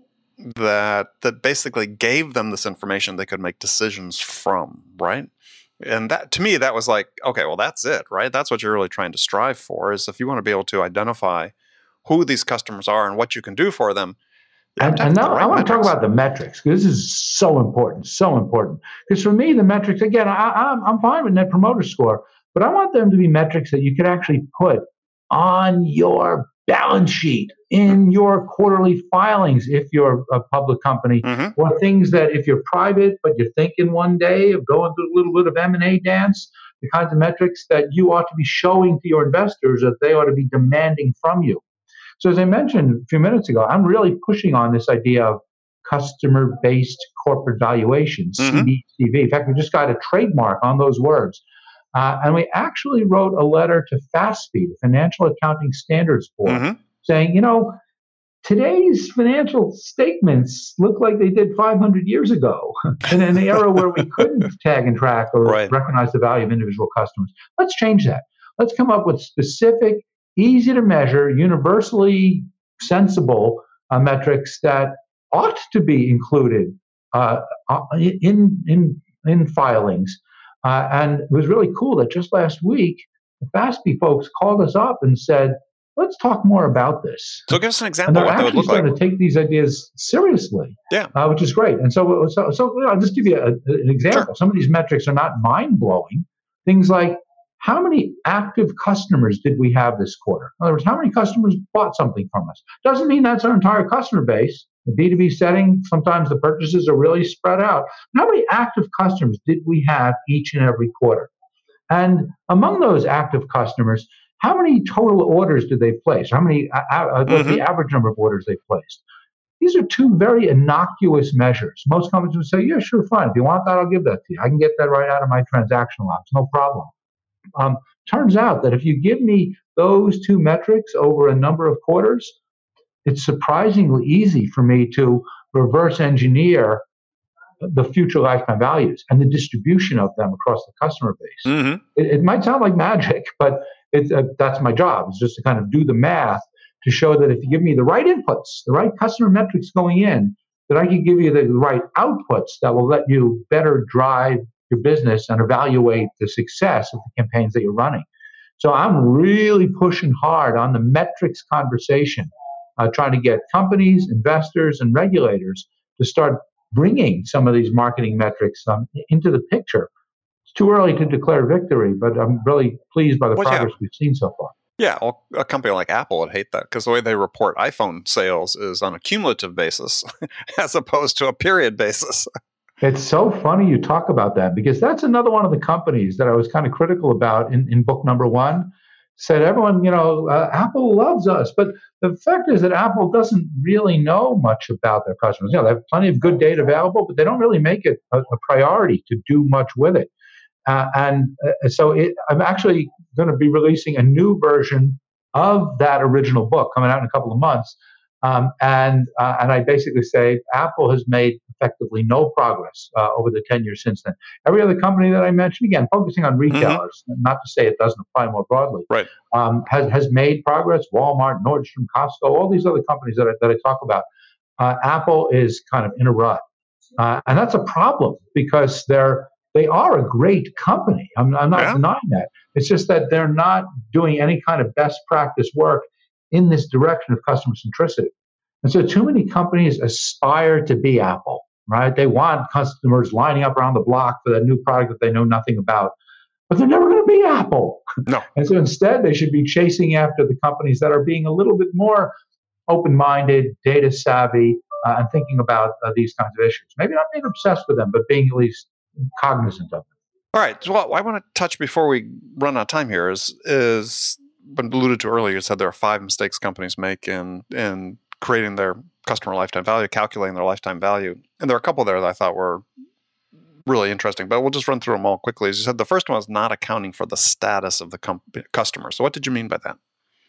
that that basically gave them this information they could make decisions from, right? And that, to me, that was like, okay, well, that's it, right? That's what you're really trying to strive for, is if you want to be able to identify who these customers are and what you can do for them. And, and now right I want metrics. to talk about the metrics, because this is so important, so important. Because for me, the metrics, again, I, I'm, I'm fine with Net Promoter Score, but I want them to be metrics that you could actually put on your balance sheet, in your quarterly filings if you're a public company, mm-hmm. or things that if you're private but you're thinking one day of going through a little bit of M and A dance, the kinds of metrics that you ought to be showing to your investors that they ought to be demanding from you. So as I mentioned a few minutes ago, I'm really pushing on this idea of customer-based corporate valuation, mm-hmm. C B C V. In fact, we just got a trademark on those words. Uh, and we actually wrote a letter to FASB, the Financial Accounting Standards Board, mm-hmm. saying, you know, today's financial statements look like they did five hundred years ago, and in an era where we couldn't tag and track or right. recognize the value of individual customers. Let's change that. Let's come up with specific, easy to measure, universally sensible uh, metrics that ought to be included uh, in in in filings. Uh, and it was really cool that just last week, the FASB folks called us up and said, let's talk more about this. So give us an example of what that would look like. They're actually starting to take these ideas seriously, yeah, uh, which is great. And so, so, so you know, I'll just give you a, an example. Sure. Some of these metrics are not mind-blowing. Things like, how many active customers did we have this quarter? In other words, how many customers bought something from us? Doesn't mean that's our entire customer base. The B two B setting, sometimes the purchases are really spread out. How many active customers did we have each and every quarter? And among those active customers, how many total orders did they place? How many, uh, uh, what's mm-hmm. the average number of orders they placed? These are two very innocuous measures. Most companies would say, yeah, sure, fine. If you want that, I'll give that to you. I can get that right out of my transaction logs, no problem. Um, turns out that if you give me those two metrics over a number of quarters, it's surprisingly easy for me to reverse engineer the future lifetime values and the distribution of them across the customer base. Mm-hmm. It, it might sound like magic, but it's, uh, that's my job. It's just to kind of do the math to show that if you give me the right inputs, the right customer metrics going in, that I can give you the right outputs that will let you better drive your business and evaluate the success of the campaigns that you're running. So I'm really pushing hard on the metrics conversation, uh, trying to get companies, investors, and regulators to start bringing some of these marketing metrics um, into the picture. It's too early to declare victory, but I'm really pleased by the well, progress yeah. we've seen so far. Yeah, well, a company like Apple would hate that because the way they report iPhone sales is on a cumulative basis as opposed to a period basis. It's so funny you talk about that because that's another one of the companies that I was kind of critical about in, in book number one. Said everyone, you know, uh, Apple loves us. But the fact is that Apple doesn't really know much about their customers. You know, they have plenty of good data available, but they don't really make it a, a priority to do much with it. Uh, and uh, so it, I'm actually going to be releasing a new version of that original book coming out in a couple of months. Um, and uh, and I basically say Apple has made effectively no progress uh, over the ten years since then. Every other company that I mentioned, again, focusing on retailers, mm-hmm. not to say it doesn't apply more broadly, right. um, has, has made progress. Walmart, Nordstrom, Costco, all these other companies that I, that I talk about. Uh, Apple is kind of in a rut. Uh, and that's a problem because they're They are a great company. I'm, I'm not yeah. denying that. It's just that they're not doing any kind of best practice work in this direction of customer centricity. And so too many companies aspire to be Apple, right? They want customers lining up around the block for that new product that they know nothing about, but they're never going to be Apple. No. And so instead, they should be chasing after the companies that are being a little bit more open-minded, data savvy, uh, and thinking about uh, these kinds of issues. Maybe not being obsessed with them, but being at least cognizant of them. All right. Well, I want to touch before we run out of time here is, is been alluded to earlier. You said there are five mistakes companies make in, in creating their customer lifetime value, calculating their lifetime value. And there are a couple there that I thought were really interesting, but we'll just run through them all quickly. As you said, the first one was not accounting for the status of the com- customer. So what did you mean by that?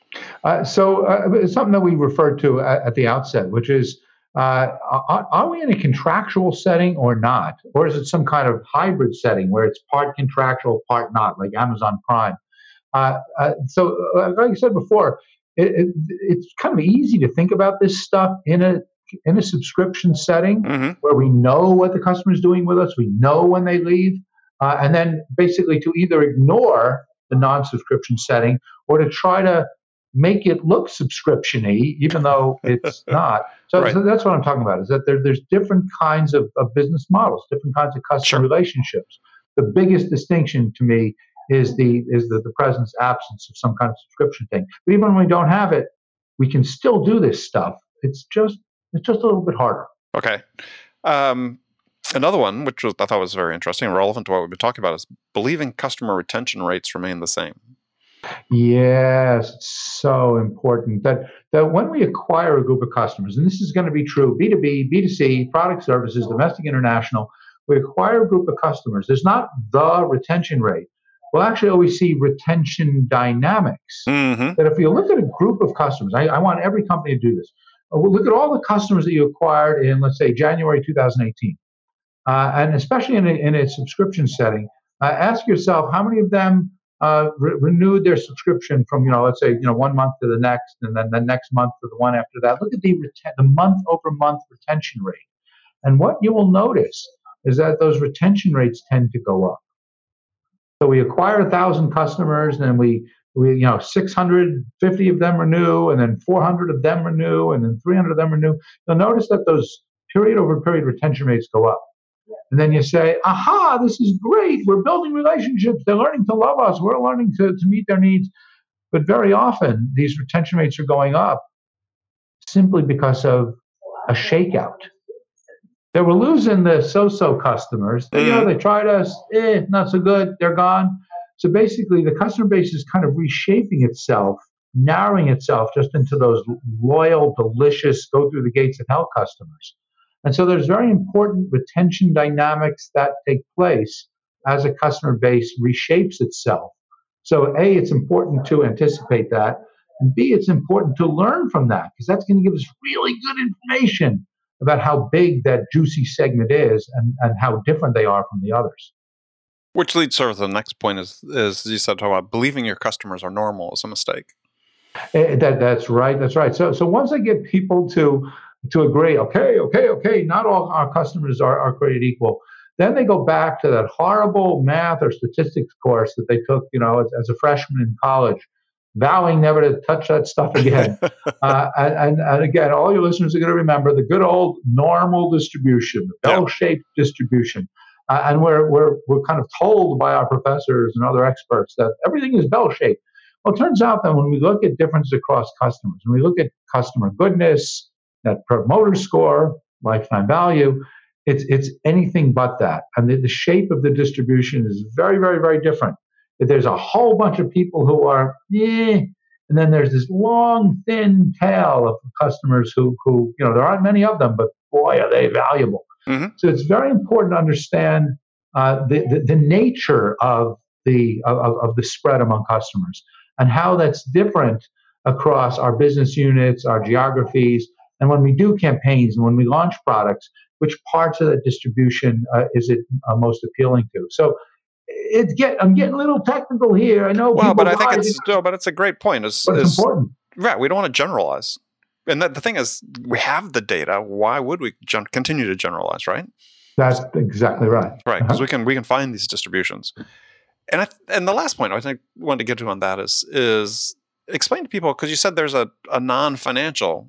Uh, so uh, it's something that we referred to at, at the outset, which is, Uh, are, are we in a contractual setting or not? Or is it some kind of hybrid setting where it's part contractual, part not, like Amazon Prime? Uh, uh, so, uh, like I said before, it, it, it's kind of easy to think about this stuff in a in a subscription setting mm-hmm. where we know what the customer is doing with us, we know when they leave, uh, and then basically to either ignore the non-subscription setting or to try to make it look subscription-y, even though it's not. So, right. so that's what I'm talking about, is that there, there's different kinds of, of business models, different kinds of customer sure. relationships. The biggest distinction to me is the is the, the presence, absence of some kind of subscription thing. But even when we don't have it, we can still do this stuff. It's just it's just a little bit harder. Okay. Um, another one, which was, I thought was very interesting and relevant to what we've been talking about, is believing customer retention rates remain the same. Yes, it's so important that, that when we acquire a group of customers, and this is going to be true B two B, B two C, product services, domestic, international, we acquire a group of customers. There's not the retention rate. We'll actually always see retention dynamics. Mm-hmm. That if you look at a group of customers, I, I want every company to do this. We'll look at all the customers that you acquired in, let's say, January two thousand eighteen. Uh, and especially in a, in a subscription setting, uh, ask yourself how many of them Uh, re- renewed their subscription from, you know, let's say, you know, one month to the next, and then the next month to the one after that. Look at the reten- the month over month retention rate, and what you will notice is that those retention rates tend to go up. So we acquire a thousand customers, and then we we you know six hundred fifty of them renew, and then four hundred of them renew, and then three hundred of them renew. You'll notice that those period over period retention rates go up. And then you say, aha, this is great. We're building relationships. They're learning to love us. We're learning to, to meet their needs. But very often, these retention rates are going up simply because of a shakeout. They were losing the so-so customers. They, you know, they tried us, eh, not so good. They're gone. So basically, the customer base is kind of reshaping itself, narrowing itself just into those loyal, delicious, go through the gates of hell customers. And so there's very important retention dynamics that take place as a customer base reshapes itself. So A, it's important to anticipate that. And B, it's important to learn from that, because that's going to give us really good information about how big that juicy segment is and, and how different they are from the others. Which leads sort of to the next point is, is you said, talk about believing your customers are normal is a mistake. Eh, That that's right. That's right. So so once I get people to to agree, okay, okay, okay, not all our customers are, are created equal. Then they go back to that horrible math or statistics course that they took, you know, as, as a freshman in college, vowing never to touch that stuff again. Uh, and, and and again, all your listeners are going to remember the good old normal distribution, the Yeah. bell-shaped distribution. Uh, and we're, we're, we're kind of told by our professors and other experts that everything is bell-shaped. Well, it turns out that when we look at differences across customers, when we look at customer goodness, net promoter score, lifetime value, it's it's anything but that. And the, the shape of the distribution is very, very, very different. There's a whole bunch of people who are, eh, and then there's this long, thin tail of customers who, who, you know, there aren't many of them, but boy, are they valuable. Mm-hmm. So it's very important to understand uh, the, the the nature of the of, of the spread among customers and how that's different across our business units, our geographies, and when we do campaigns and when we launch products, which parts of that distribution uh, is it uh, most appealing to? So it's get I'm getting a little technical here. I know. Well, people but I think rise, it's no, but it's a great point. Is but it's is important. right? We don't want to generalize, and that, the thing is, we have the data. Why would we gen- continue to generalize? Right? That's exactly right. Right, because Uh-huh. we can we can find these distributions. And I, and the last point I think I wanted to get to on that is is explain to people, because you said there's a, a non-financial,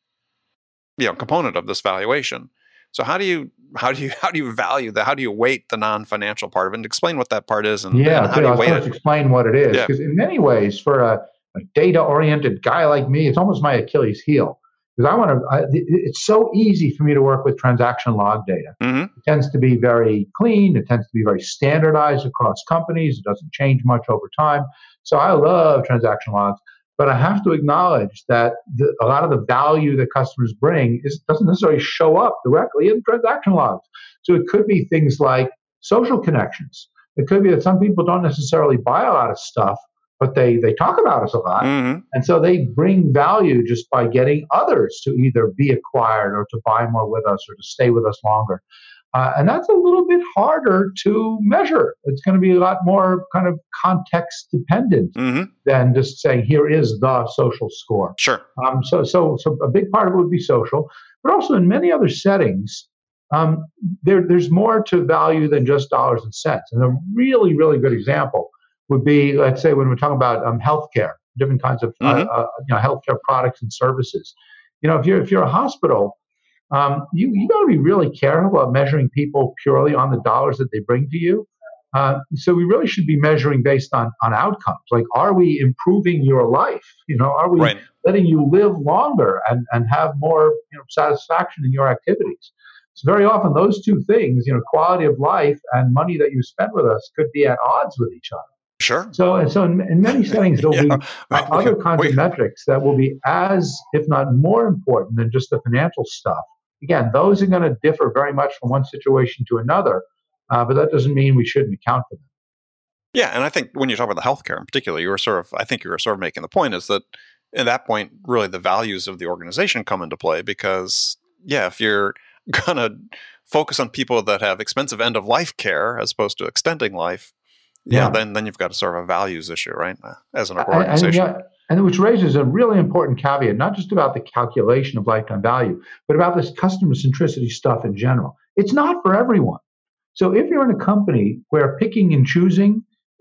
you know, component of this valuation. So how do you how do you how do you value that? How do you weight the non-financial part of it? And explain what that part is, and, Yeah, and I'll how tell do you, you I'll weight first it? explain what it is, Yeah. because in many ways, for a, a data-oriented guy like me, it's almost my Achilles heel. Because I want to, I, it- it's so easy for me to work with transaction log data. Mm-hmm. It tends to be very clean. It tends to be very standardized across companies. It doesn't change much over time. So I love transaction logs. But I have to acknowledge that the, a lot of the value that customers bring is doesn't necessarily show up directly in transaction logs. So it could be things like social connections. It could be that some people don't necessarily buy a lot of stuff, but they they talk about us a lot. Mm-hmm. And so they bring value just by getting others to either be acquired or to buy more with us or to stay with us longer. Uh, and that's a little bit harder to measure. It's going to be a lot more kind of context dependent Mm-hmm. than just saying, here is the social score. Sure. Um, so, so, so a big part of it would be social, but also in many other settings, um, there, there's more to value than just dollars and cents. And a really, really good example would be, let's say, when we're talking about um, healthcare, different kinds of uh, Mm-hmm. uh, you know, healthcare products and services. You know, if you're if you're a hospital, um, you you got to be really careful about measuring people purely on the dollars that they bring to you. Uh, so we really should be measuring based on on outcomes. Like, are we improving your life? You know, are we Right. letting you live longer and and have more, you know, satisfaction in your activities? So very often those two things, you know, quality of life and money that you spend with us, could be at odds with each other. Sure. So, and so in, in many settings, there'll Yeah. be uh, other kinds We- of metrics that will be as, if not more important than just the financial stuff. Again, those are going to differ very much from one situation to another, uh, but that doesn't mean we shouldn't account for them. Yeah, and I think when you talk about the healthcare in particular, you were sort of, I think you were sort of making the point is that at that point, really the values of the organization come into play because, yeah, if you're going to focus on people that have expensive end of life care as opposed to extending life, yeah, Yeah. then then you've got a sort of a values issue, right? uh, As an And, organization. and, yeah, and which raises a really important caveat, not just about the calculation of lifetime value, but about this customer centricity stuff in general. It's not for everyone. So if you're in a company where picking and choosing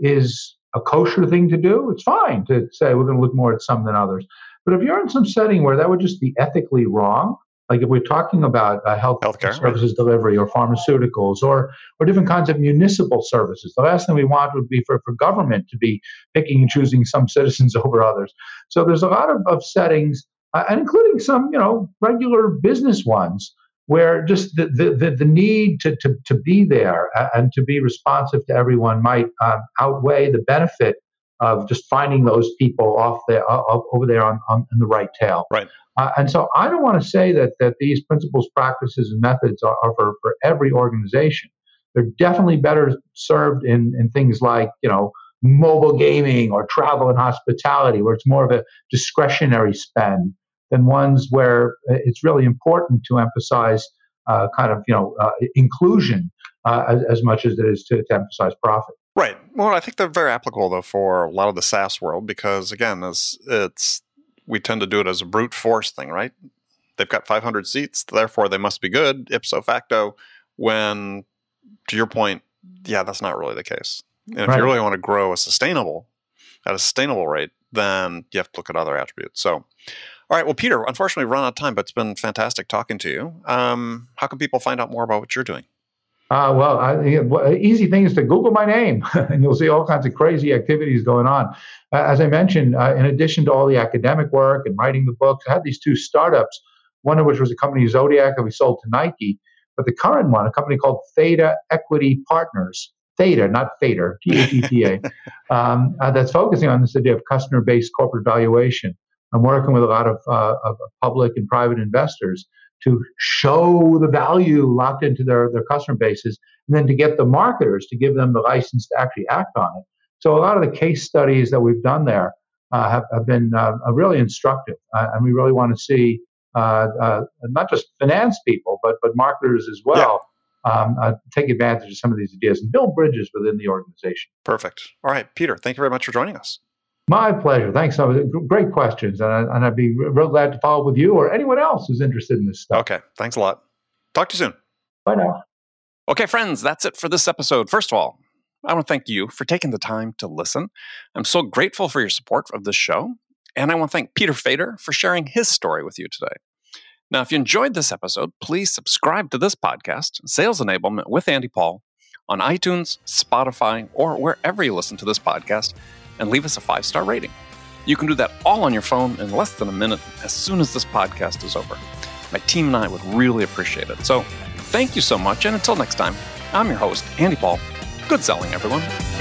is a kosher thing to do, it's fine to say we're going to look more at some than others. But if you're in some setting where that would just be ethically wrong, like if we're talking about uh, health Healthcare, right. services delivery or pharmaceuticals or or different kinds of municipal services, the last thing we want would be for, for government to be picking and choosing some citizens over others. So there's a lot of, of settings, uh, and including some, you know, regular business ones, where just the, the, the, the need to, to, to be there and to be responsive to everyone might um, outweigh the benefit of just finding those people off there, uh, over there on, on in the right tail. Right. Uh, and so I don't want to say that that these principles, practices, and methods are, are for, for every organization. They're definitely better served in, in things like, you know, mobile gaming or travel and hospitality, where it's more of a discretionary spend than ones where it's really important to emphasize uh, kind of, you know, uh, inclusion uh, as, as much as it is to, to emphasize profit. Right. Well, I think they're very applicable though for a lot of the SaaS world because again, it's, it's we tend to do it as a brute force thing, right? They've got five hundred seats, therefore they must be good, ipso facto, when, to your point, yeah, that's not really the case. And if Right. you really want to grow a sustainable, at a sustainable rate, then you have to look at other attributes. So, all right, well, Peter, unfortunately, we've run out of time, but it's been fantastic talking to you. Um, how can people find out more about what you're doing? Uh, well, I, yeah, well, easy thing is to Google my name, and you'll see all kinds of crazy activities going on. Uh, as I mentioned, uh, in addition to all the academic work and writing the books, I had these two startups, one of which was a company, Zodiac, that we sold to Nike. But the current one, a company called Theta Equity Partners, Theta, not Fader, T H E T A, um, uh, that's focusing on this idea of customer-based corporate valuation. I'm working with a lot of, uh, of public and private investors to show the value locked into their, their customer bases, and then to get the marketers to give them the license to actually act on it. So a lot of the case studies that we've done there uh, have, have been uh, really instructive, uh, and we really want to see uh, uh, not just finance people, but but marketers as well yeah. um, uh, take advantage of some of these ideas and build bridges within the organization. Perfect. All right, Peter, thank you very much for joining us. My pleasure. Thanks. Great questions. And, I, and I'd be real glad to follow up with you or anyone else who's interested in this stuff. Okay. Thanks a lot. Talk to you soon. Bye now. Okay, friends, that's it for this episode. First of all, I want to thank you for taking the time to listen. I'm so grateful for your support of this show. And I want to thank Peter Fader for sharing his story with you today. Now, if you enjoyed this episode, please subscribe to this podcast, Sales Enablement with Andy Paul, on iTunes, Spotify, or wherever you listen to this podcast, and leave us a five-star rating. You can do that all on your phone in less than a minute as soon as this podcast is over. My team and I would really appreciate it. So thank you so much, and until next time, I'm your host, Andy Paul. Good selling, everyone.